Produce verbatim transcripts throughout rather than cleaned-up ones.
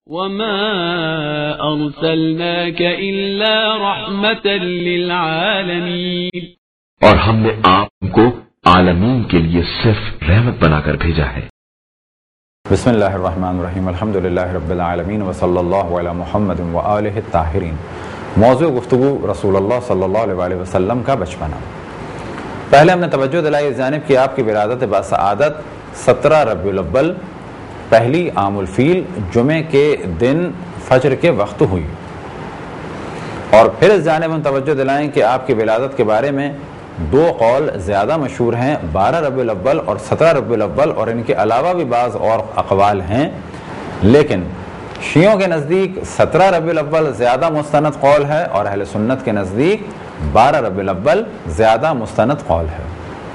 وما أرسلناك إلا رحمة للعالمين، اور ہم نے آپ کو عالمین کے لیے صرف رحمت بنا کر بھیجا ہے۔ بسم اللہ الرحمن الرحیم، الحمدللہ رب العالمین، وصلی اللہ علی محمد وآلہ الطاہرین۔ موضوع گفتگو رسول اللہ صلی اللہ علیہ وسلم کا بچپنا۔ پہلے ہم نے توجہ دلائی اس جانب کہ آپ کی ولادت باسعادت سترہ ربیع الاول پہلی عام الفیل جمعے کے دن فجر کے وقت ہوئی، اور پھر اس جانب ہم توجہ دلائیں کہ آپ کی ولادت کے بارے میں دو قول زیادہ مشہور ہیں، بارہ ربیع الاول اور سترہ ربیع الاول، اور ان کے علاوہ بھی بعض اور اقوال ہیں، لیکن شیعوں کے نزدیک سترہ ربیع الاول زیادہ مستند قول ہے اور اہل سنت کے نزدیک بارہ ربیع الاول زیادہ مستند قول ہے۔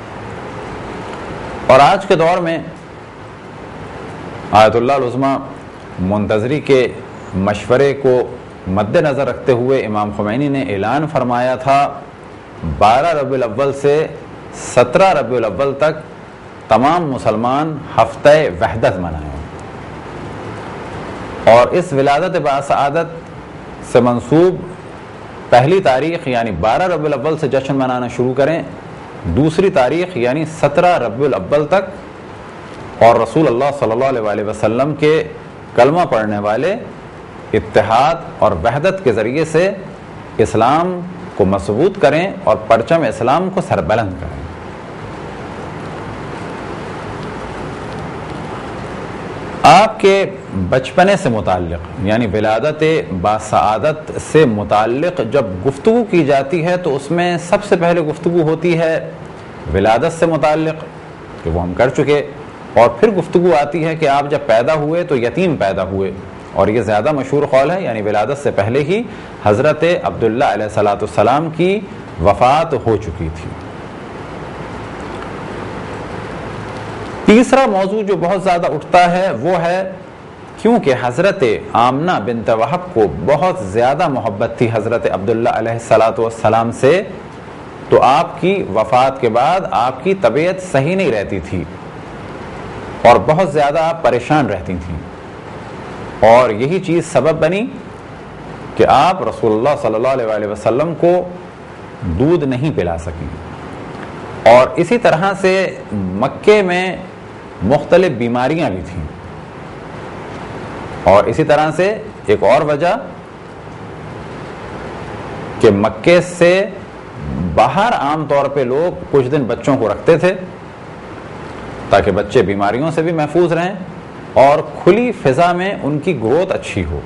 اور آج کے دور میں آیت اللہ العظمیٰ منتظری کے مشورے کو مد نظر رکھتے ہوئے امام خمینی نے اعلان فرمایا تھا بارہ ربیع الاول سے سترہ ربیع الاول تک تمام مسلمان ہفتہ وحدت منائیں، اور اس ولادت باسعادت سے منسوب پہلی تاریخ یعنی بارہ ربیع الاول سے جشن منانا شروع کریں، دوسری تاریخ یعنی سترہ ربیع الاول تک، اور رسول اللہ صلی اللہ علیہ وسلم کے کلمہ پڑھنے والے اتحاد اور وحدت کے ذریعے سے اسلام کو مضبوط کریں اور پرچم اسلام کو سربلند کریں۔ آپ کے بچپنے سے متعلق یعنی ولادت باسعادت سے متعلق جب گفتگو کی جاتی ہے تو اس میں سب سے پہلے گفتگو ہوتی ہے ولادت سے متعلق، کہ وہ ہم کر چکے، اور پھر گفتگو آتی ہے کہ آپ جب پیدا ہوئے تو یتیم پیدا ہوئے، اور یہ زیادہ مشہور قول ہے، یعنی ولادت سے پہلے ہی حضرت عبداللہ علیہ الصلاۃ والسلام کی وفات ہو چکی تھی۔ تیسرا موضوع جو بہت زیادہ اٹھتا ہے وہ ہے کیونکہ حضرت آمنہ بنت وہب کو بہت زیادہ محبت تھی حضرت عبداللہ علیہ الصلاۃ والسلام سے، تو آپ کی وفات کے بعد آپ کی طبیعت صحیح نہیں رہتی تھی اور بہت زیادہ آپ پریشان رہتی تھیں، اور یہی چیز سبب بنی کہ آپ رسول اللہ صلی اللہ علیہ وسلم کو دودھ نہیں پلا سکیں۔ اور اسی طرح سے مکے میں مختلف بیماریاں بھی تھیں، اور اسی طرح سے ایک اور وجہ کہ مکے سے باہر عام طور پہ لوگ کچھ دن بچوں کو رکھتے تھے تاکہ بچے بیماریوں سے بھی محفوظ رہیں اور کھلی فضا میں ان کی گروتھ اچھی ہو۔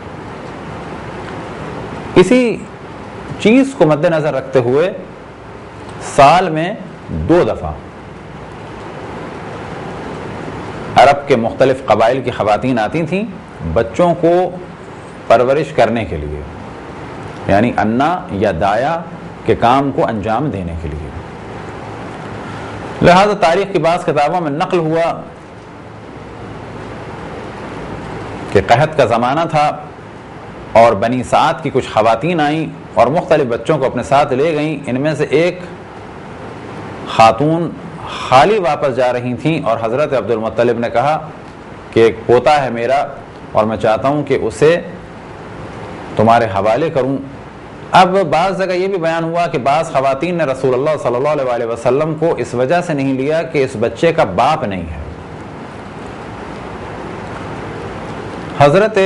اسی چیز کو مد نظر رکھتے ہوئے سال میں دو دفعہ عرب کے مختلف قبائل کی خواتین آتی تھیں بچوں کو پرورش کرنے کے لیے، یعنی انا یا دایا کے کام کو انجام دینے کے لیے۔ لہذا تاریخ کی بعض کتابوں میں نقل ہوا کہ قحط کا زمانہ تھا اور بنی سعد کی کچھ خواتین آئیں اور مختلف بچوں کو اپنے ساتھ لے گئیں۔ ان میں سے ایک خاتون خالی واپس جا رہی تھیں اور حضرت عبد المطلب نے کہا کہ ایک پوتا ہے میرا اور میں چاہتا ہوں کہ اسے تمہارے حوالے کروں۔ اب بعض جگہ یہ بھی بیان ہوا کہ بعض خواتین نے رسول اللہ صلی اللہ علیہ وسلم کو اس وجہ سے نہیں لیا کہ اس بچے کا باپ نہیں ہے۔ حضرت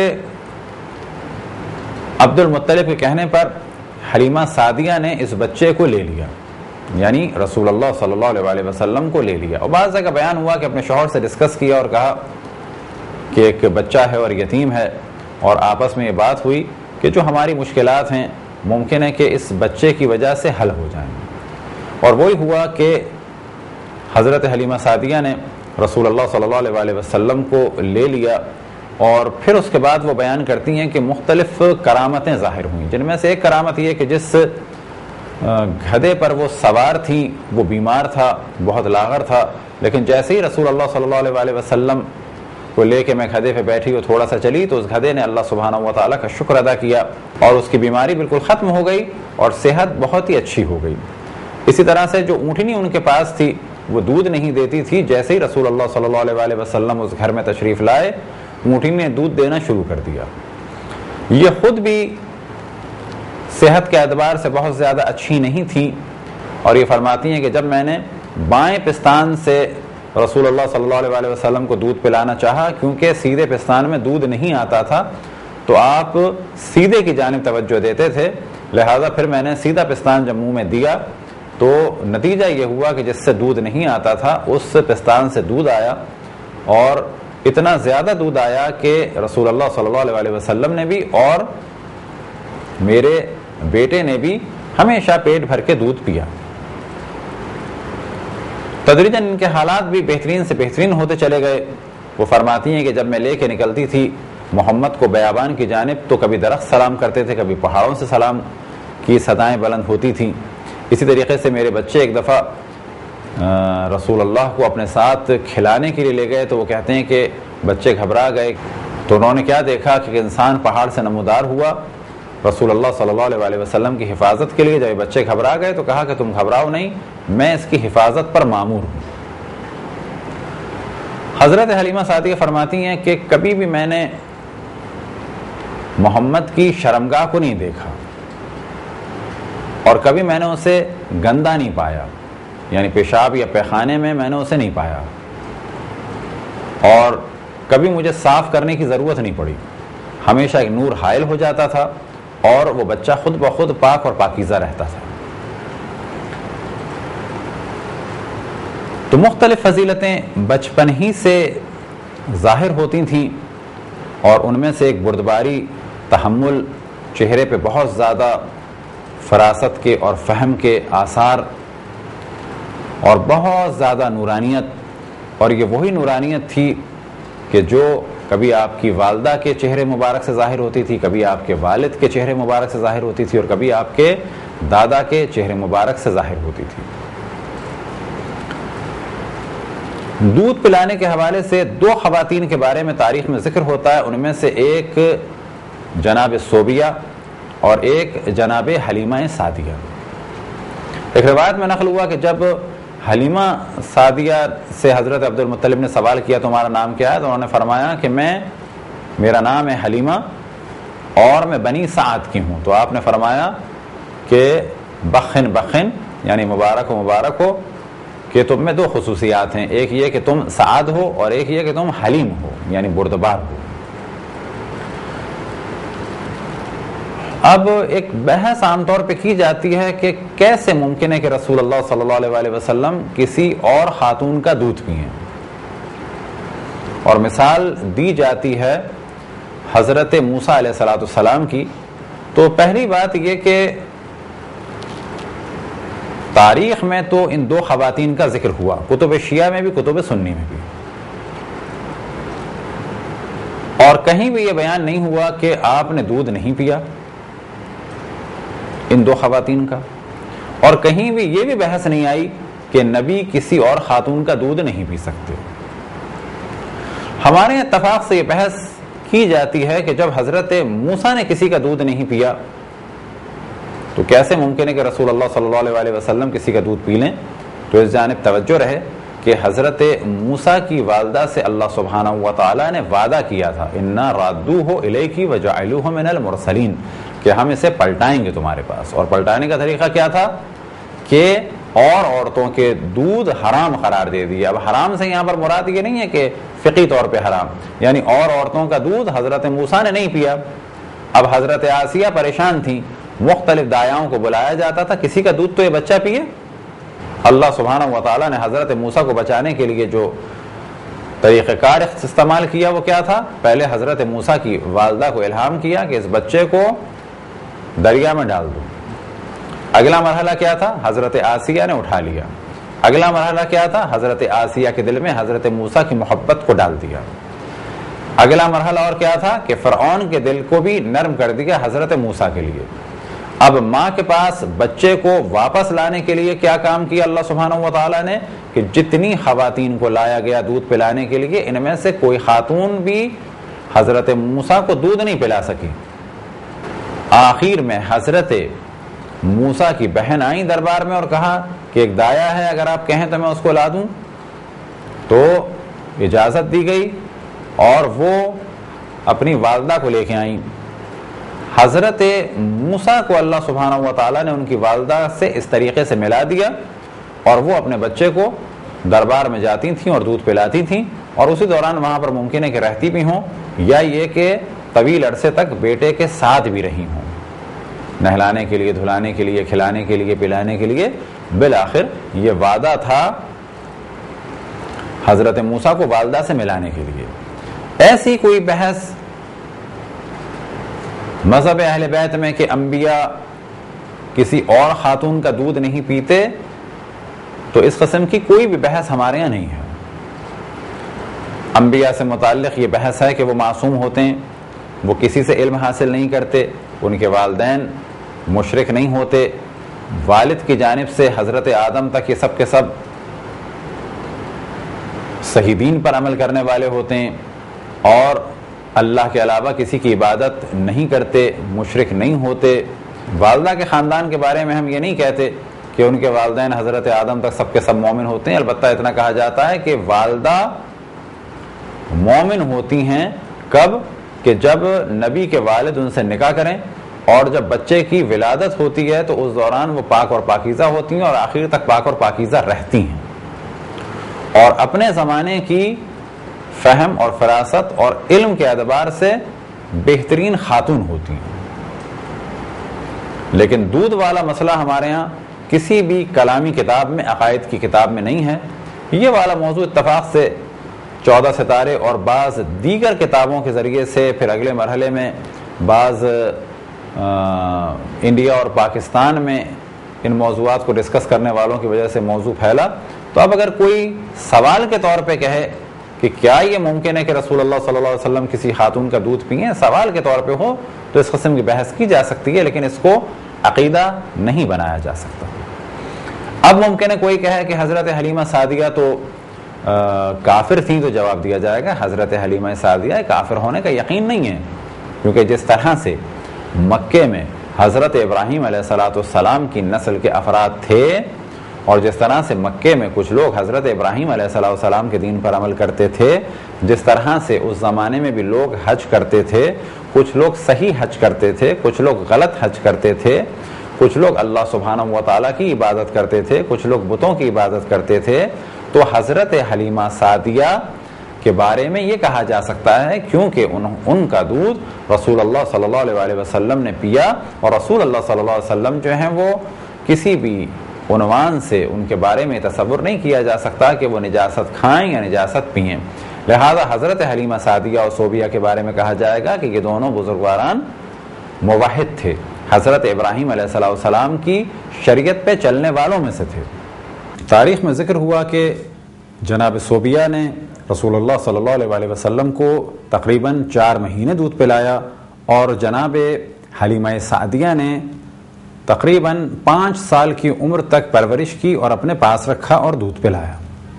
عبد المطلب کے کہنے پر حلیمہ سعدیہ نے اس بچے کو لے لیا، یعنی رسول اللہ صلی اللہ علیہ وسلم کو لے لیا، اور بعض جگہ بیان ہوا کہ اپنے شوہر سے ڈسکس کیا اور کہا کہ ایک بچہ ہے اور یتیم ہے، اور آپس میں یہ بات ہوئی کہ جو ہماری مشکلات ہیں ممکن ہے کہ اس بچے کی وجہ سے حل ہو جائیں، اور وہی ہوا کہ حضرت حلیمہ سعدیہ نے رسول اللہ صلی اللہ علیہ وسلم کو لے لیا، اور پھر اس کے بعد وہ بیان کرتی ہیں کہ مختلف کرامتیں ظاہر ہوئیں، جن میں سے ایک کرامت یہ کہ جس گدھے پر وہ سوار تھی وہ بیمار تھا، بہت لاغر تھا، لیکن جیسے ہی رسول اللہ صلی اللہ علیہ وسلم کو لے کے میں گدھے پہ بیٹھی وہ تھوڑا سا چلی تو اس گدھے نے اللہ سبحانہ و تعالیٰ کا شکر ادا کیا اور اس کی بیماری بالکل ختم ہو گئی اور صحت بہت ہی اچھی ہو گئی۔ اسی طرح سے جو اونٹنی ان کے پاس تھی وہ دودھ نہیں دیتی تھی، جیسے ہی رسول اللہ صلی اللہ علیہ وسلم اس گھر میں تشریف لائے اونٹنی نے دودھ دینا شروع کر دیا. یہ خود بھی صحت کے اعتبار سے بہت زیادہ اچھی نہیں تھی اور یہ فرماتی ہیں کہ جب میں نے بائیں پستان سے رسول اللہ صلی اللہ علیہ وسلم کو دودھ پلانا چاہا، کیونکہ سیدھے پستان میں دودھ نہیں آتا تھا تو آپ سیدھے کی جانب توجہ دیتے تھے، لہذا پھر میں نے سیدھا پستان جب منہ میں دیا تو نتیجہ یہ ہوا کہ جس سے دودھ نہیں آتا تھا اس پستان سے دودھ آیا، اور اتنا زیادہ دودھ آیا کہ رسول اللہ صلی اللہ علیہ وسلم نے بھی اور میرے بیٹے نے بھی ہمیشہ پیٹ بھر کے دودھ پیا. تدریجاً ان کے حالات بھی بہترین سے بہترین ہوتے چلے گئے. وہ فرماتی ہیں کہ جب میں لے کے نکلتی تھی محمد کو بیابان کی جانب تو کبھی درخت سلام کرتے تھے، کبھی پہاڑوں سے سلام کی صدائیں بلند ہوتی تھیں. اسی طریقے سے میرے بچے ایک دفعہ رسول اللہ کو اپنے ساتھ کھلانے کے لیے لے گئے تو وہ کہتے ہیں کہ بچے گھبرا گئے تو انہوں نے کیا دیکھا کہ انسان پہاڑ سے نمودار ہوا رسول اللہ صلی اللہ علیہ وسلم کی حفاظت کے لیے. جب بچے گھبرا گئے تو کہا کہ تم گھبراؤ نہیں، میں اس کی حفاظت پر مامور ہوں. حضرت حلیمہ سعدیہ فرماتی ہیں کہ کبھی بھی میں نے محمد کی شرمگاہ کو نہیں دیکھا اور کبھی میں نے اسے گندا نہیں پایا، یعنی پیشاب یا پیخانے میں میں نے اسے نہیں پایا، اور کبھی مجھے صاف کرنے کی ضرورت نہیں پڑی. ہمیشہ ایک نور حائل ہو جاتا تھا اور وہ بچہ خود بخود پاک اور پاکیزہ رہتا تھا. تو مختلف فضیلتیں بچپن ہی سے ظاہر ہوتی تھیں اور ان میں سے ایک بردباری، تحمل، چہرے پہ بہت زیادہ فراست کے اور فہم کے آثار اور بہت زیادہ نورانیت. اور یہ وہی نورانیت تھی کہ جو کبھی آپ کی والدہ کے چہرے مبارک سے ظاہر ہوتی تھی، کبھی آپ کے والد کے چہرے مبارک سے ظاہر ہوتی تھی اور کبھی آپ کے دادا کے چہرے مبارک سے ظاہر ہوتی تھی. دودھ پلانے کے حوالے سے دو خواتین کے بارے میں تاریخ میں ذکر ہوتا ہے. ان میں سے ایک جناب صوبیہ اور ایک جناب حلیمہ سعدیہ. ایک روایت میں نقل ہوا کہ جب حلیمہ سعدیہ سے حضرت عبد المطلب نے سوال کیا تمہارا نام کیا ہے تو انہوں نے فرمایا کہ میں میرا نام ہے حلیمہ اور میں بنی سعد کی ہوں. تو آپ نے فرمایا کہ بخن بخن یعنی مبارک ہو مبارک ہو کہ تم میں دو خصوصیات ہیں، ایک یہ کہ تم سعد ہو اور ایک یہ کہ تم حلیم ہو یعنی بردبار ہو. اب ایک بحث عام طور پہ کی جاتی ہے کہ کیسے ممکن ہے کہ رسول اللہ صلی اللہ علیہ وسلم کسی اور خاتون کا دودھ پئیں، اور مثال دی جاتی ہے حضرت موسیٰ علیہ الصلوۃ والسلام کی. تو پہلی بات یہ کہ تاریخ میں تو ان دو خواتین کا ذکر ہوا، کتب شیعہ میں بھی کتب سنی میں بھی، اور کہیں بھی یہ بیان نہیں ہوا کہ آپ نے دودھ نہیں پیا ان دو خواتین کا، اور کہیں بھی یہ بھی بحث نہیں آئی کہ نبی کسی اور خاتون کا دودھ نہیں پی سکتے. ہمارے اتفاق سے یہ بحث کی جاتی ہے کہ جب حضرت موسیٰ نے کسی کا دودھ نہیں پیا تو کیسے ممکن ہے کہ رسول اللہ صلی اللہ علیہ وسلم کسی کا دودھ پی لیں. تو اس جانب توجہ رہے کہ حضرت موسیٰ کی والدہ سے اللہ سبحانہ و تعالیٰ نے وعدہ کیا تھا اِنَّا رَادُّوهُ إِلَيْكِ وَجَعَلُوهُ مِنَ الْمُرْسَلِينَ کہ ہم اسے پلٹائیں گے تمہارے پاس. اور پلٹانے کا طریقہ کیا تھا کہ اور عورتوں کے دودھ حرام قرار دے دیا. اب حرام سے یہاں پر مراد یہ نہیں ہے کہ فقہی طور پہ حرام، یعنی اور عورتوں کا دودھ حضرت موسیٰ نے نہیں پیا. اب حضرت آسیہ پریشان تھیں، مختلف دایاؤں کو بلایا جاتا تھا کسی کا دودھ تو یہ بچہ پیے. اللہ سبحانہ و تعالیٰ نے حضرت موسیٰ کو بچانے کے لیے جو طریقہ کار استعمال کیا وہ کیا تھا، پہلے حضرت موسیٰ کی والدہ کو الہام کیا کہ اس بچے کو دریا میں ڈال دو. اگلا مرحلہ کیا تھا، حضرت آسیہ نے اٹھا لیا. اگلا مرحلہ کیا تھا، حضرت آسیہ کے دل میں حضرت موسیٰ کی محبت کو ڈال دیا. اگلا مرحلہ اور کیا تھا کہ فرعون کے دل کو بھی نرم کر دیا حضرت موسیٰ کے لیے. اب ماں کے پاس بچے کو واپس لانے کے لیے کیا کام کیا اللہ سبحانہ و تعالیٰ نے کہ جتنی خواتین کو لایا گیا دودھ پلانے کے لیے ان میں سے کوئی خاتون بھی حضرت موسیٰ کو دودھ نہیں پلا سکی. آخر میں حضرت موسیٰ کی بہن آئیں دربار میں اور کہا کہ ایک دایا ہے اگر آپ کہیں تو میں اس کو لا دوں. تو اجازت دی گئی اور وہ اپنی والدہ کو لے کے آئیں. حضرت موسیٰ کو اللہ سبحانہ و تعالیٰ نے ان کی والدہ سے اس طریقے سے ملا دیا اور وہ اپنے بچے کو دربار میں جاتی تھیں اور دودھ پلاتی تھیں اور اسی دوران وہاں پر ممکن ہے کہ رہتی بھی ہوں یا یہ کہ طویل عرصے تک بیٹے کے ساتھ بھی رہی ہوں, نہلانے کے لیے, دھلانے کے لیے, کھلانے کے لیے, پلانے کے لیے. بالآخر یہ وعدہ تھا حضرت موسیٰ کو والدہ سے ملانے کے لیے. ایسی کوئی بحث مذہب اہل بیت میں کہ انبیاء کسی اور خاتون کا دودھ نہیں پیتے, تو اس قسم کی کوئی بھی بحث ہمارے یہاں نہیں ہے. انبیاء سے متعلق یہ بحث ہے کہ وہ معصوم ہوتے ہیں, وہ کسی سے علم حاصل نہیں کرتے, ان کے والدین مشرک نہیں ہوتے, والد کی جانب سے حضرت آدم تک یہ سب کے سب صحیح دین پر عمل کرنے والے ہوتے ہیں اور اللہ کے علاوہ کسی کی عبادت نہیں کرتے, مشرک نہیں ہوتے. والدہ کے خاندان کے بارے میں ہم یہ نہیں کہتے کہ ان کے والدین حضرت آدم تک سب کے سب مومن ہوتے ہیں. البتہ اتنا کہا جاتا ہے کہ والدہ مومن ہوتی ہیں کب, کہ جب نبی کے والد ان سے نکاح کریں اور جب بچے کی ولادت ہوتی ہے تو اس دوران وہ پاک اور پاکیزہ ہوتی ہیں اور آخر تک پاک اور پاکیزہ رہتی ہیں اور اپنے زمانے کی فہم اور فراست اور علم کے اعتبار سے بہترین خاتون ہوتی ہیں. لیکن دودھ والا مسئلہ ہمارے ہاں کسی بھی کلامی کتاب میں, عقائد کی کتاب میں نہیں ہے. یہ والا موضوع اتفاق سے چودہ ستارے اور بعض دیگر کتابوں کے ذریعے سے پھر اگلے مرحلے میں بعض انڈیا اور پاکستان میں ان موضوعات کو ڈسکس کرنے والوں کی وجہ سے موضوع پھیلا. تو اب اگر کوئی سوال کے طور پہ کہے کہ کیا یہ ممکن ہے کہ رسول اللہ صلی اللہ علیہ وسلم کسی خاتون کا دودھ پئیں, سوال کے طور پہ ہو تو اس قسم کی بحث کی جا سکتی ہے, لیکن اس کو عقیدہ نہیں بنایا جا سکتا. اب ممکن ہے کوئی کہے کہ حضرت حلیمہ سعدیہ تو کافر تھیں, تو جواب دیا جائے گا حضرت حلیمہ سعدیہ کافر ہونے کا یقین نہیں ہے, کیونکہ جس طرح سے مکے میں حضرت ابراہیم علیہ الصلوۃ والسلام کی نسل کے افراد تھے اور جس طرح سے مکے میں کچھ لوگ حضرت ابراہیم علیہ الصلوۃ والسلام کے دین پر عمل کرتے تھے, جس طرح سے اس زمانے میں بھی لوگ حج کرتے تھے, کچھ لوگ صحیح حج کرتے تھے, کچھ لوگ غلط حج کرتے تھے, کچھ لوگ اللہ سبحانہ و تعالیٰ کی عبادت کرتے تھے, کچھ لوگ بتوں کی عبادت کرتے تھے. تو حضرت حلیمہ سعدیہ کے بارے میں یہ کہا جا سکتا ہے کیونکہ ان, ان کا دودھ رسول اللہ صلی اللہ علیہ وسلم نے پیا اور رسول اللہ صلی اللہ علیہ وسلم جو ہیں وہ کسی بھی عنوان سے ان کے بارے میں تصور نہیں کیا جا سکتا کہ وہ نجاست کھائیں یا نجاست پئیں. لہذا حضرت حلیمہ سعدیہ اور صوبیہ کے بارے میں کہا جائے گا کہ یہ دونوں بزرگواران موحد تھے, حضرت ابراہیم علیہ السلام کی شریعت پہ چلنے والوں میں سے تھے. تاریخ میں ذکر ہوا کہ جناب صوبیہ نے رسول اللہ صلی اللہ علیہ وسلم کو تقریباً چار مہینے دودھ پلایا اور جناب حلیمہ سعدیہ نے تقریباً پانچ سال کی عمر تک پرورش کی اور اپنے پاس رکھا اور دودھ پلایا.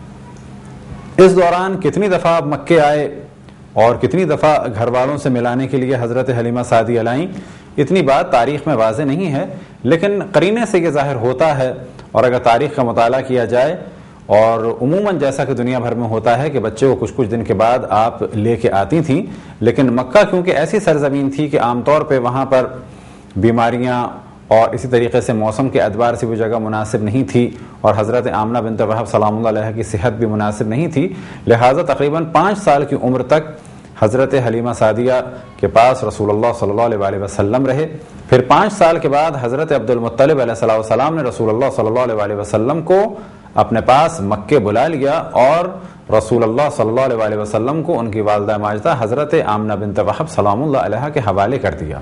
اس دوران کتنی دفعہ آپ مکے آئے اور کتنی دفعہ گھر والوں سے ملانے کے لیے حضرت حلیمہ سعدیہ لائیں, اتنی بات تاریخ میں واضح نہیں ہے, لیکن قرینے سے یہ ظاہر ہوتا ہے. اور اگر تاریخ کا مطالعہ کیا جائے اور عموماً جیسا کہ دنیا بھر میں ہوتا ہے کہ بچے کو کچھ کچھ دن کے بعد آپ لے کے آتی تھیں, لیکن مکہ کیونکہ ایسی سرزمین تھی کہ عام طور پہ وہاں پر بیماریاں اور اسی طریقے سے موسم کے اعتبار سے بھی جگہ مناسب نہیں تھی اور حضرت آمنہ بنت وہب سلام اللہ علیہ کی صحت بھی مناسب نہیں تھی, لہٰذا تقریباً پانچ سال کی عمر تک حضرت حلیمہ سعدیہ کے پاس رسول اللہ صلی اللہ علیہ وسلم رہے. پھر پانچ سال کے بعد حضرت عبد المطلب علیہ السلام نے رسول اللہ صلی اللہ علیہ وسلم کو اپنے پاس مکے بلا لیا اور رسول اللہ صلی اللہ علیہ وسلم کو ان کی والدہ ماجدہ حضرت آمنہ بنت وہب سلام اللہ علیہ کے حوالے کر دیا.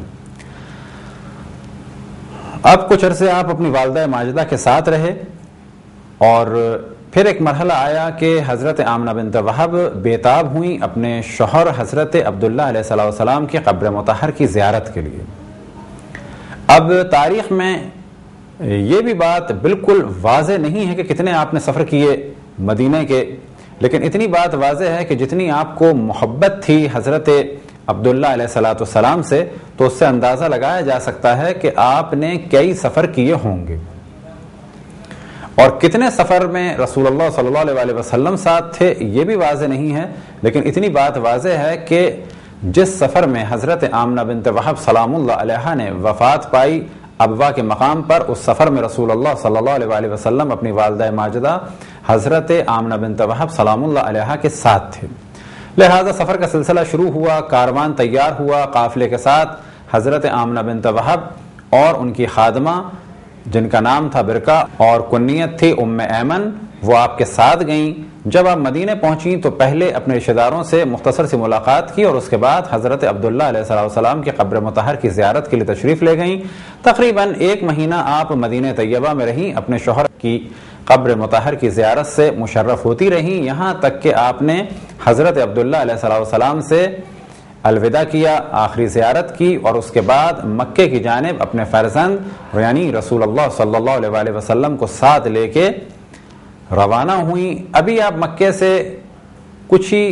اب کچھ عرصے آپ اپنی والدہ ماجدہ کے ساتھ رہے اور پھر ایک مرحلہ آیا کہ حضرت آمنہ بنت وہب بیتاب ہوئیں اپنے شوہر حضرت عبداللہ علیہ السلام کی قبر مطہر کی زیارت کے لیے. اب تاریخ میں یہ بھی بات بالکل واضح نہیں ہے کہ کتنے آپ نے سفر کیے مدینہ کے, لیکن اتنی بات واضح ہے کہ جتنی آپ کو محبت تھی حضرت عبداللہ علیہ الصلوۃ والسلام سے, تو اس سے اندازہ لگایا جا سکتا ہے کہ آپ نے کئی سفر کیے ہوں گے. اور کتنے سفر میں رسول اللہ صلی اللہ علیہ وسلم ساتھ تھے یہ بھی واضح نہیں ہے, لیکن اتنی بات واضح ہے کہ جس سفر میں حضرت آمنہ بنت وہب سلام اللہ علیہا نے وفات پائی ابوا کے مقام پر، اس سفر میں رسول اللہ صلی اللہ علیہ وآلہ وسلم اپنی والدہ ماجدہ حضرت آمنہ بنت وہب سلام اللہ علیہا کے ساتھ تھے۔ لہذا سفر کا سلسلہ شروع ہوا، کاروان تیار ہوا، قافلے کے ساتھ حضرت آمنہ بنت وہب اور ان کی خادمہ جن کا نام تھا برکہ اور کنیت تھی ام ایمن، وہ آپ کے ساتھ گئیں۔ جب آپ مدینے پہنچیں تو پہلے اپنے رشتہ داروں سے مختصر سی ملاقات کی اور اس کے بعد حضرت عبداللہ علیہ السلام کی قبر مطہر کی زیارت کے لیے تشریف لے گئیں۔ تقریباً ایک مہینہ آپ مدینہ طیبہ میں رہیں، اپنے شوہر کی قبر مطہر کی زیارت سے مشرف ہوتی رہیں، یہاں تک کہ آپ نے حضرت عبداللہ علیہ السلام سے الوداع کیا، آخری زیارت کی اور اس کے بعد مکے کی جانب اپنے فرزند یعنی رسول اللہ صلی اللہ علیہ وآلہ وسلم کو ساتھ لے کے روانہ ہوئیں۔ ابھی آپ مکے سے کچھ ہی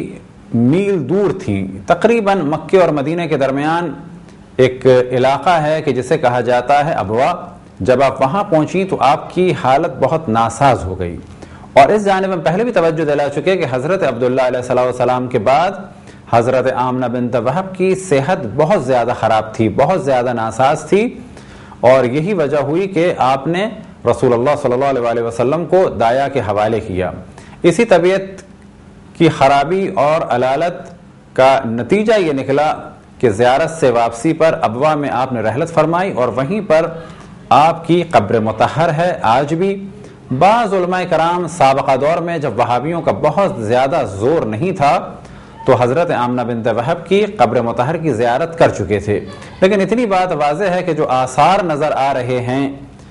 میل دور تھی، تقریباً مکے اور مدینہ کے درمیان ایک علاقہ ہے کہ جسے کہا جاتا ہے ابوا۔ جب آپ وہاں پہنچی تو آپ کی حالت بہت ناساز ہو گئی، اور اس جانب میں پہلے بھی توجہ دلا چکے کہ حضرت عبداللہ علیہ السلام کے بعد حضرت آمنہ بنت وہب کی صحت بہت زیادہ خراب تھی، بہت زیادہ ناساز تھی، اور یہی وجہ ہوئی کہ آپ نے رسول اللہ صلی اللہ علیہ وآلہ وسلم کو دایا کے حوالے کیا۔ اسی طبیعت کی خرابی اور علالت کا نتیجہ یہ نکلا کہ زیارت سے واپسی پر ابوا میں آپ نے رحلت فرمائی، اور وہیں پر آپ کی قبر مطہر ہے آج بھی۔ بعض علماء کرام سابقہ دور میں جب وہابیوں کا بہت زیادہ زور نہیں تھا تو حضرت آمنہ بنت وہب کی قبر مطہر کی زیارت کر چکے تھے، لیکن اتنی بات واضح ہے کہ جو آثار نظر آ رہے ہیں،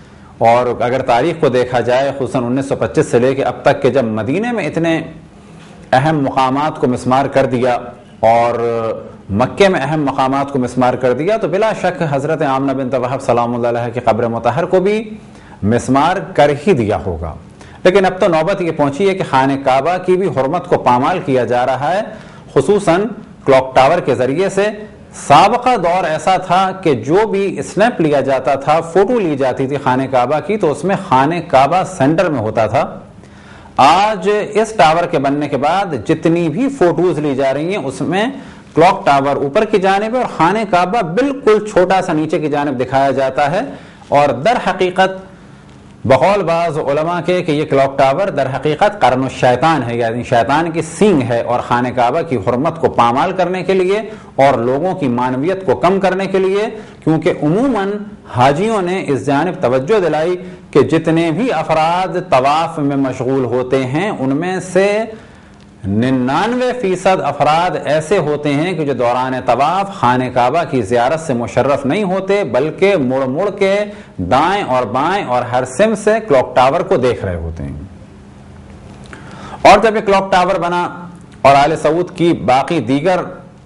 اور اگر تاریخ کو دیکھا جائے خصوصاً انیس سو پچیس سے لے کے اب تک کہ جب مدینے میں اتنے اہم مقامات کو مسمار کر دیا اور مکے میں اہم مقامات کو مسمار کر دیا، تو بلا شک حضرت آمنہ بنت وہب سلام اللہ علیہ کی قبر مطہر کو بھی مسمار کر ہی دیا ہوگا۔ لیکن اب تو نوبت یہ پہنچی ہے کہ خانہ کعبہ کی بھی حرمت کو پامال کیا جا رہا ہے، خصوصاً کلاک ٹاور کے ذریعے سے۔ سابقہ دور ایسا تھا کہ جو بھی اسنیپ لیا جاتا تھا، فوٹو لی جاتی تھی خانہ کعبہ کی، تو اس میں خانہ کعبہ سینٹر میں ہوتا تھا۔ آج اس ٹاور کے بننے کے بعد جتنی بھی فوٹوز لی جا رہی ہیں اس میں کلاک ٹاور اوپر کی جانب ہے اور خانہ کعبہ بالکل چھوٹا سا نیچے کی جانب دکھایا جاتا ہے، اور در حقیقت بقول بعض علماء کے کہ یہ کلاک ٹاور در حقیقت قرن الشیطان ہے، یعنی شیطان کی سینگ ہے، اور خانہ کعبہ کی حرمت کو پامال کرنے کے لیے اور لوگوں کی معنویت کو کم کرنے کے لیے، کیونکہ عموماً حاجیوں نے اس جانب توجہ دلائی کہ جتنے بھی افراد طواف میں مشغول ہوتے ہیں ان میں سے ننانوے فیصد افراد ایسے ہوتے ہیں کہ جو دوران طواف خانہ کعبہ کی زیارت سے مشرف نہیں ہوتے، بلکہ مڑ مڑ کے دائیں اور بائیں اور ہر سمت سے کلاک ٹاور کو دیکھ رہے ہوتے ہیں۔ اور جب یہ کلاک ٹاور بنا اور آل سعود کی باقی دیگر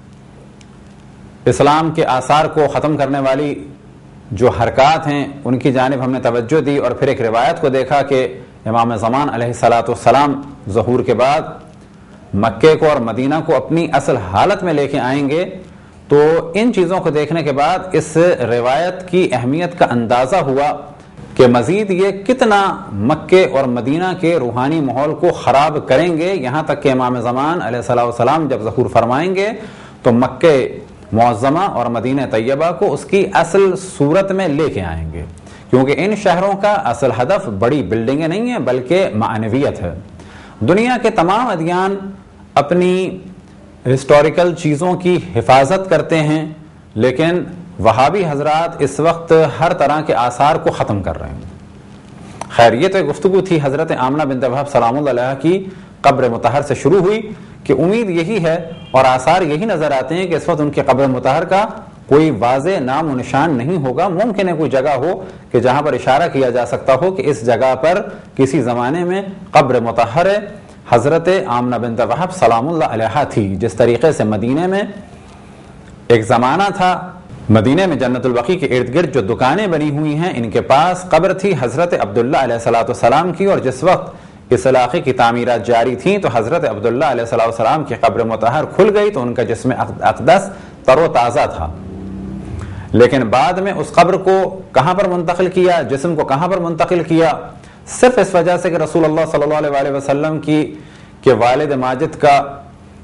اسلام کے آثار کو ختم کرنے والی جو حرکات ہیں ان کی جانب ہم نے توجہ دی، اور پھر ایک روایت کو دیکھا کہ امام زمان علیہ الصلوۃ والسلام ظہور کے بعد مکے کو اور مدینہ کو اپنی اصل حالت میں لے کے آئیں گے، تو ان چیزوں کو دیکھنے کے بعد اس روایت کی اہمیت کا اندازہ ہوا کہ مزید یہ کتنا مکے اور مدینہ کے روحانی ماحول کو خراب کریں گے، یہاں تک کہ امام زمان علیہ الصلوۃ والسلام جب ظہور فرمائیں گے تو مکے معظمہ اور مدینہ طیبہ کو اس کی اصل صورت میں لے کے آئیں گے، کیونکہ ان شہروں کا اصل ہدف بڑی بلڈنگیں نہیں ہیں بلکہ معنویت ہے۔ دنیا کے تمام ادیان اپنی ہسٹوریکل چیزوں کی حفاظت کرتے ہیں، لیکن وہابی حضرات اس وقت ہر طرح کے آثار کو ختم کر رہے ہیں۔ خیر، یہ تو ایک گفتگو تھی حضرت آمنہ بنت وہب سلام اللہ علیہ کی قبر مطہر سے شروع ہوئی کہ امید یہی ہے اور آثار یہی نظر آتے ہیں کہ اس وقت ان کی قبر مطہر کا کوئی واضح نام و نشان نہیں ہوگا۔ ممکن ہے کوئی جگہ ہو کہ جہاں پر اشارہ کیا جا سکتا ہو کہ اس جگہ پر کسی زمانے میں قبر مطہر حضرت آمنہ بنت وہب سلام اللہ علیہ تھی، جس طریقے سے مدینے میں ایک زمانہ تھا، مدینے میں جنت البقیع کے ارد گرد جو دکانیں بنی ہوئی ہیں ان کے پاس قبر تھی حضرت عبداللہ علیہ الصلوۃ والسلام کی، اور جس وقت اس علاقے کی تعمیرات جاری تھیں تو حضرت عبداللہ علیہ الصلوۃ والسلام کی قبر مطہر کھل گئی تو ان کا جسم اقدس تر و تازہ تھا، لیکن بعد میں اس قبر کو کہاں پر منتقل کیا، جسم کو کہاں پر منتقل کیا، صرف اس وجہ سے کہ رسول اللہ صلی اللہ علیہ وسلم کی کہ والد ماجد کا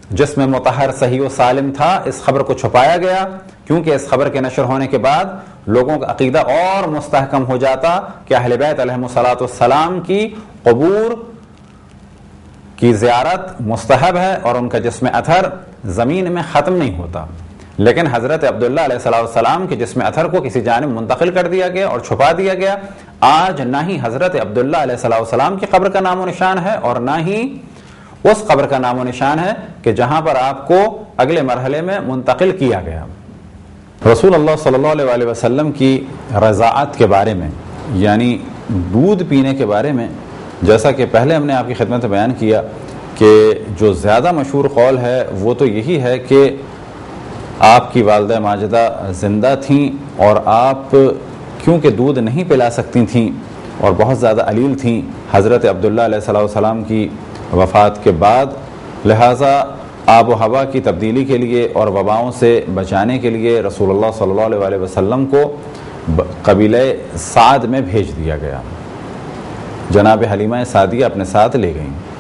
جسم مطہر صحیح و سالم تھا، اس خبر کو چھپایا گیا کیونکہ اس خبر کے نشر ہونے کے بعد لوگوں کا عقیدہ اور مستحکم ہو جاتا کہ اہل بیت علیہم الصلوۃ والسلام کی قبور کی زیارت مستحب ہے اور ان کا جسم اطہر زمین میں ختم نہیں ہوتا. لیکن حضرت عبداللہ علیہ السلام کے جسم اطہر کو کسی جانب منتقل کر دیا گیا اور چھپا دیا گیا. آج نہ ہی حضرت عبداللہ علیہ السلام کی قبر کا نام و نشان ہے اور نہ ہی اس قبر کا نام و نشان ہے کہ جہاں پر آپ کو اگلے مرحلے میں منتقل کیا گیا. رسول اللہ صلی اللہ علیہ وسلم کی رضاعت کے بارے میں، یعنی دودھ پینے کے بارے میں، جیسا کہ پہلے ہم نے آپ کی خدمت میں بیان کیا کہ جو زیادہ مشہور قول ہے وہ تو یہی ہے کہ آپ کی والدہ ماجدہ زندہ تھیں اور آپ کیونکہ دودھ نہیں پلا سکتی تھیں اور بہت زیادہ علیل تھیں حضرت عبداللہ علیہ السلام کی وفات کے بعد، لہٰذا آب و ہوا کی تبدیلی کے لیے اور وباؤں سے بچانے کے لیے رسول اللہ صلی اللہ علیہ وسلم کو قبیلہ سعد میں بھیج دیا گیا. جناب حلیمہ سعدیہ اپنے ساتھ لے گئیں.